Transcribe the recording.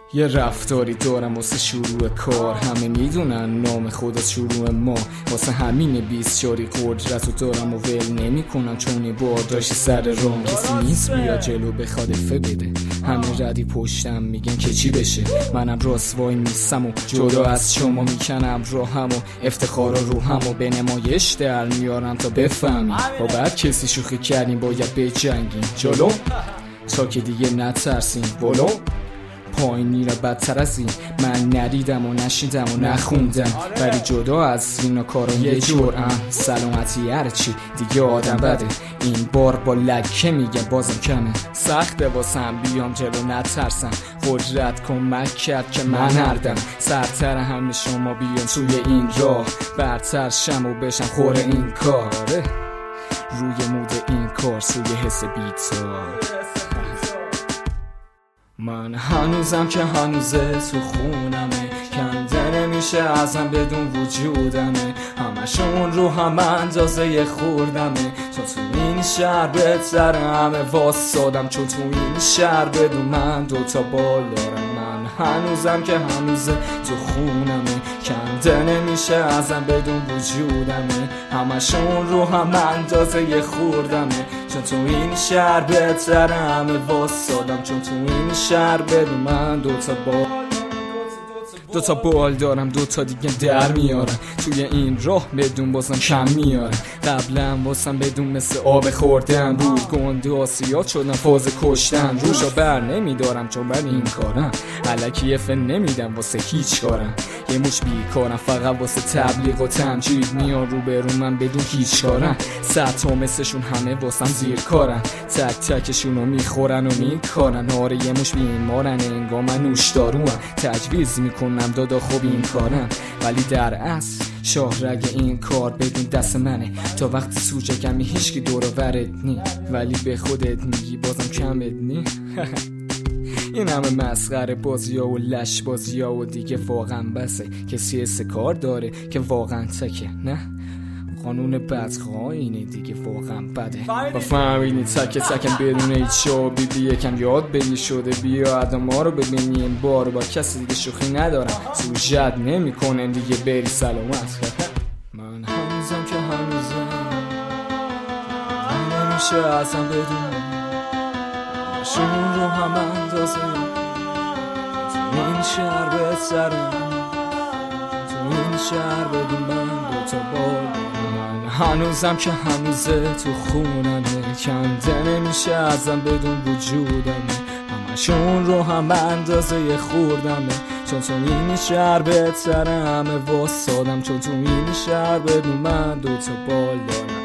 یه رفتاری دارم واسه شروع کار، همه میدونن نام خدا شروع ما، واسه همین 24 قدرت رو دارم و ول نمی کنم، چون بارداشت سر رام کسی نیست بیا جلو بخواد افه بده. همه ردی پشتم میگن که چی بشه، منم راست وای میستم و جدا از شما میکنم راهم و افتخارا روهم و به نمایش در میارم تا بفهمی با بعد کسی شوخی کردیم باید بجنگیم جلو تا که دیگه نترسیم ولو پایینی را بدتر از این من ندیدم و نشیدم و نخوندم، ولی جدا از اینا کارا یه جرعم سلامتی هرچی دیگه آدم بده. این بار با لکه میگه بازم کمه، سخته واسم بیام جلو نترسم، قدرت کمک کرد که من هردم سرتر همه شما بیان توی این راه، برتر شم و بشم خور این کاره روی مود این کار سوی حس بیتار. من هنوزم که هنوزه تو خونمه، کنده نمیشه ازم بدون وجودمه، همشون رو هم اندازه خوردمه، چون تو این شهر بهتر همه واسادم، چون تو این شهر بدون من دوتا بال دارم. من هنوزم که هنوزه تو خونمه، کنده نمیشه ازم بدون وجودمه، همشون رو هم اندازه خوردمه، چون تو این شهر بهتر همه واسادم، چون تو این شهر بدون من دوتا بال دارم، دوتا دیگه در میارم توی این راه بدون بازم کم میارم. قبلا واسم بدون مثل آب خوردن بود، گنده آسیات شدن فاز کشتن، روشا بر نمیدارم چون من این کارم، الکی فن نمیدم واسه هیچ کارم، یه مش بیکارم فقط واسه تبلیغ و تمجید، میان رو برون من بدون هیچ کارم، صد تا مثلشون همه واسم زیر کارن، تک تکشونو میخورن و میکارن، آره یه مش بیمارن انگار من نوشداروام، تجویز میکنم دادا خوب این کارم، ولی در اصل شاهرگ این کار بدون دست منه، تا وقتی سوچکمی هیچکی دور و برت نی، ولی به خودت میگی بازم کمت نی. این همه مسخره بازی ها و لش بازی ها و دیگه واقعا بسه، کسی حس کار داره که واقعا تکه، نه قانون بدخواه اینه دیگه واقعا بده، با فهمینی تک تکم بدون هیچ شابی بی یکم یاد بگی شده، بیا آدم ها رو ببینی این بار با کسی دیگه شوخی ندارم، سوژت نمی کنن دیگه بری سلامت. من هنوزم که هنوزم نمیشه ازم بدون شون رو هم اندازه، تو این شهر بهتره، تو این شهر بدون من دوتا بال. من هنوزم که هنوزه تو خونمه، کنده نمیشه ازم بدون وجودمه، همشون رو هم اندازه خوردمه، چون تو این شهر بهتره همه واسادم، چون تو این شهر بدون من دوتا بال دارم.